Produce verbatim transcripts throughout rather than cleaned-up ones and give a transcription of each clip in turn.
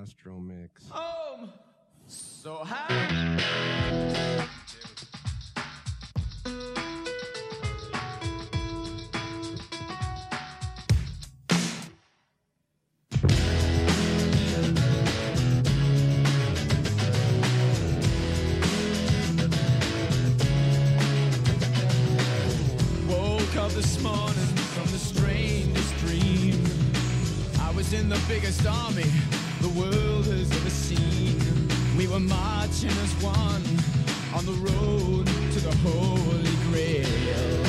Astro Mix. Um, so how? Woke up this morning from the strangest dream. I was in the biggest army the world has ever seen. We were marching as one on the road to the Holy Grail.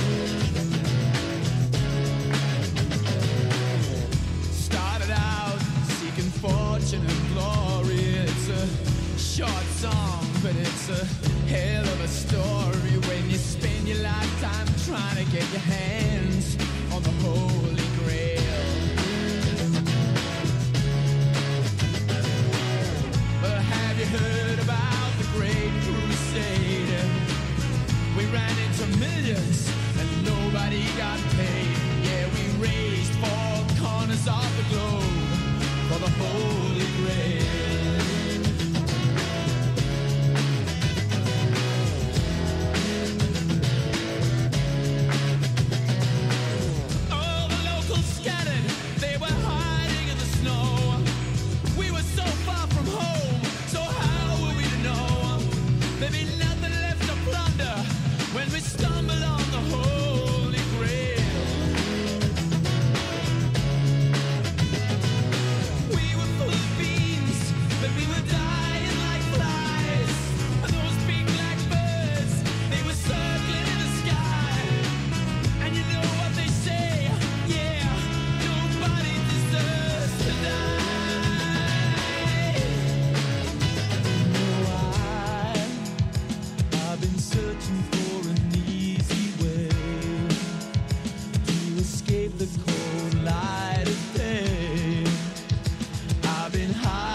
Started out seeking fortune and glory. It's a short song, but it's a hell of a story when you spend your lifetime trying to get your hands on the Holy Grail. Have you heard about the Great Crusade? We ran into millions and nobody got paid. Yeah, we raised four corners of the globe for the Holy Grail. All the locals scattered, they were hiding in the snow. We were so far from home. There'd be nothing left to plunder when we stumble on the Holy Grail. We were full of beans, but we were dying like flies. And those big black birds, they were circling in the sky. And you know what they say, yeah, nobody deserves to die. Searching for an easy way to escape the cold light of day. I've been high.